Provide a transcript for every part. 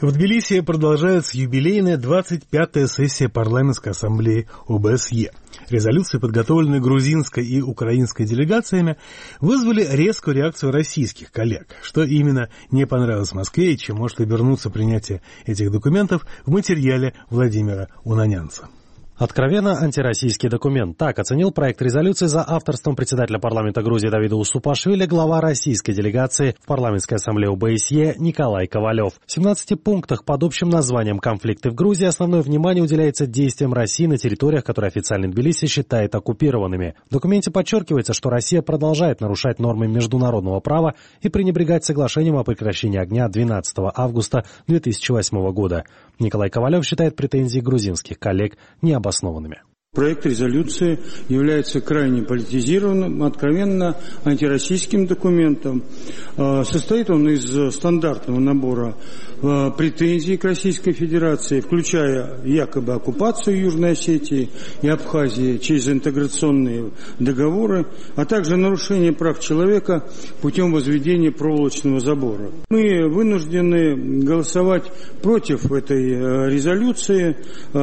В Тбилиси продолжается юбилейная 25-я сессия парламентской ассамблеи ОБСЕ. Резолюции, подготовленные грузинской и украинской делегациями, вызвали резкую реакцию российских коллег. Что именно не понравилось Москве и чем может обернуться принятие этих документов, в материале Владимира Унанянца. Откровенно антироссийский документ. Так оценил проект резолюции за авторством председателя парламента Грузии Давида Усупашвили глава российской делегации в парламентской ассамблее ОБСЕ Николай Ковалев. В 17 пунктах под общим названием «Конфликты в Грузии» основное внимание уделяется действиям России на территориях, которые официально Тбилиси считает оккупированными. В документе подчеркивается, что Россия продолжает нарушать нормы международного права и пренебрегать соглашением о прекращении огня 12 августа 2008 года. Николай Ковалев считает претензии грузинских коллег необоснованными. Проект резолюции является крайне политизированным, откровенно антироссийским документом. Состоит он из стандартного набора претензий к Российской Федерации, включая якобы оккупацию Южной Осетии и Абхазии через интеграционные договоры, а также нарушение прав человека путем возведения проволочного забора. Мы вынуждены голосовать против этой резолюции,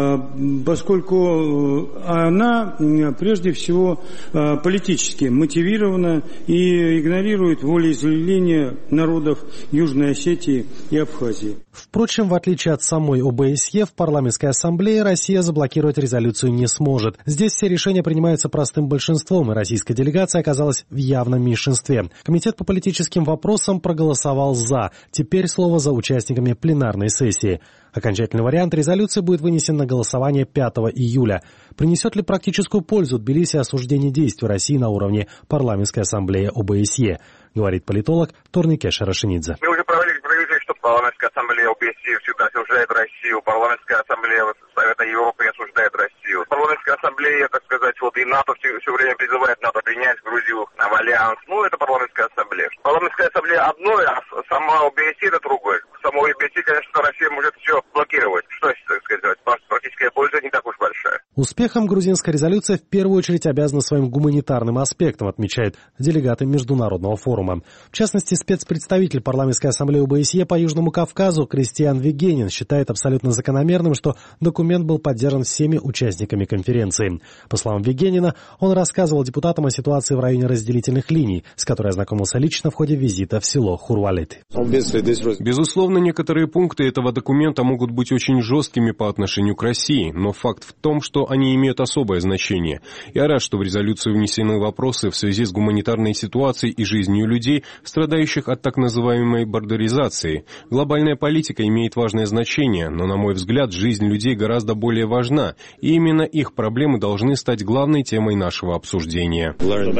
поскольку она прежде всего политически мотивирована и игнорирует волеизъявления народов Южной Осетии и Абхазии. Впрочем, в отличие от самой ОБСЕ, в парламентской ассамблее Россия заблокировать резолюцию не сможет. Здесь все решения принимаются простым большинством, и российская делегация оказалась в явном меньшинстве. Комитет по политическим вопросам проголосовал «за». Теперь слово за участниками пленарной сессии. Окончательный вариант резолюции будет вынесен на голосование 5 июля. Принесет ли практическую пользу Тбилиси осуждение действий России на уровне парламентской ассамблеи ОБСЕ, говорит политолог Торнике Шарашинидзе. Мы уже провели проверку, что парламентская ассамблея ОБСЕ всегда осуждает Россию, парламентская ассамблея Совета Европы осуждает Россию. Парламентская ассамблея, так сказать, и НАТО все время призывает НАТО принять Грузию в альянс. Это парламентская ассамблея. Парламентская ассамблея одно, а сама ОБСЕ это другое. Самой ОБСЕ, конечно, Россия может все блокировать. Что, так сказать, практическая польза не так уж большая. Успехом грузинская резолюция в первую очередь обязана своим гуманитарным аспектом, отмечают делегаты Международного форума. В частности, спецпредставитель парламентской ассамблеи ОБСЕ по Южному Кавказу Кристиан Вигенин считает абсолютно закономерным, что документ был поддержан всеми участниками конференции. По словам Вигенина, он рассказывал депутатам о ситуации в районе разделительных линий, с которой ознакомился лично в ходе визита в село Хурвалеты. Безусловно, некоторые пункты этого документа могут быть очень жесткими по отношению к России, но факт в том, что они имеют особое значение. Я рад, что в резолюцию внесены вопросы в связи с гуманитарной ситуацией и жизнью людей, страдающих от так называемой бордеризации. Глобальная политика имеет важное значение, но, на мой взгляд, жизнь людей гораздо более важна, и именно их проблемы должны стать главной темой нашего обсуждения.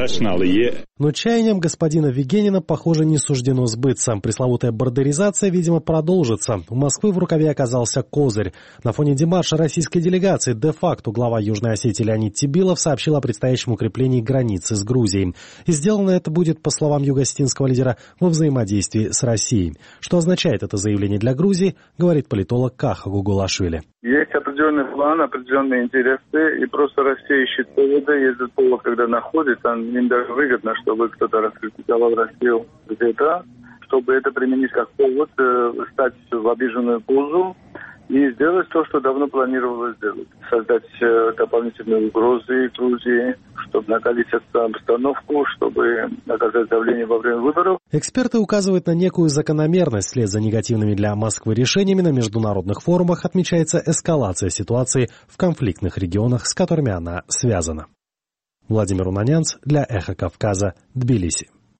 Но чаяниям господина Вигенина, похоже, не суждено сбыться. Пресловутая бордеризация, видимо, продолжится. У Москвы в рукаве оказался козырь. На фоне демарша российской делегации де-факто глава Южной Осетии Леонид Тибилов сообщил о предстоящем укреплении границы с Грузией. И сделано это будет, по словам юго-осетинского лидера, во взаимодействии с Россией. Что означает это заявление для Грузии, говорит политолог Каха Гугулашвили. Есть определенный план, определенные интересы, и просто Россия ищет повода, если повод, когда находится, им даже выгодно, чтобы кто-то раскритиковал Россию где-то, чтобы это применить как повод, стать в обиженную позу и сделать то, что давно планировалось сделать. Создать дополнительные угрозы Грузии, чтобы накалить обстановку, чтобы оказать давление во время выборов. Эксперты указывают на некую закономерность. Вслед за негативными для Москвы решениями на международных форумах отмечается эскалация ситуации в конфликтных регионах, с которыми она связана. Владимир Унанянц для Эхо Кавказа, Тбилиси.